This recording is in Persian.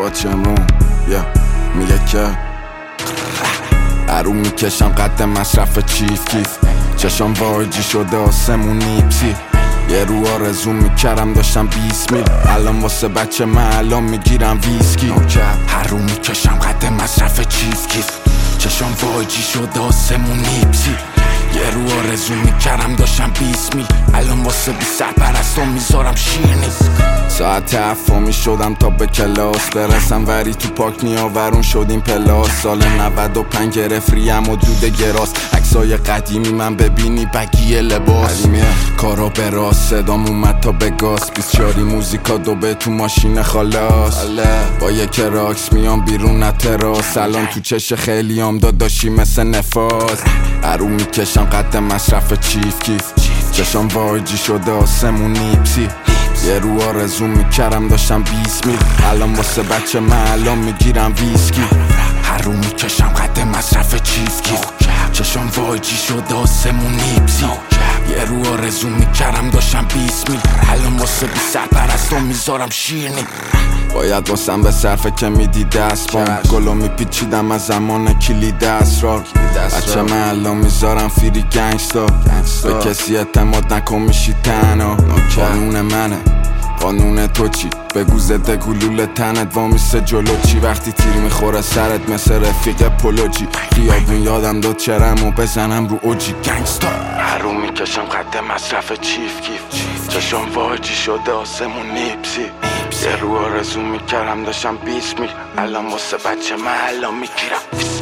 واچ امرون میگه که عروم میکشم قد مصرف چیف کیف چشم واجی شده آسمونی پسی یه رو آرزو میکرم داشتم 20 میل الان واسه بچه من الان میگیرم ویسکی هر رو میکشم قد مصرف چیف کیف چشم واجی شده آسمونی پسی یه رو آرزو میکرم داشتم 20 میل الان واسه 20 سرپرستان میذارم شیرنی ساعت 7 میشدم تا به کلاس برسم وری تو پاک نیاورون شدیم پلاس سال 95 گرفت ریم و دود گراس عکسای قدیمی من ببینی بگی لباس کارا به راست صدام اومد تا به گاز 24 موزیکا دوبه تو ماشین خلاص با یک راکس میام بیرون نه تراس الان تو چش خیلیام داداشی مثل نفاس عروم میکشم قد مصرف چیف کیف چشم واجی شده آسمونی پسی یه رو آرزو میکرم داشتم 20 میل الان واسه بچه من الان میگیرم ویسکی هر رو میکشم قد مصرف چیف کیف چشم واجی شده آسمونی پسی یه رو آرزو میکرم داشتم 20 میل الان واسه 20 سرپرستان میذارم شیرنی باید واسم به صرفه که میدی دست بام گلو میپیچیدم از زمان کلید اسرار بچه من الان میذارم فیری گنگستا به کسی اعتماد نکن میشی تنها قانون منه قانون تو چی بگو زده گلول تنت وامیسته جلو چی وقتی تیر میخوره سرت مثل رفیق پولوجی خیابون یادم داد چرم و بزنم رو اوجی گنگستا هر رو میکشم قد مصرف چیف کیف چشم واجی شده آسمونی پسی یه رو آرزو میکرم داشتم 20 میل الان واسه بچه من الان میگیرم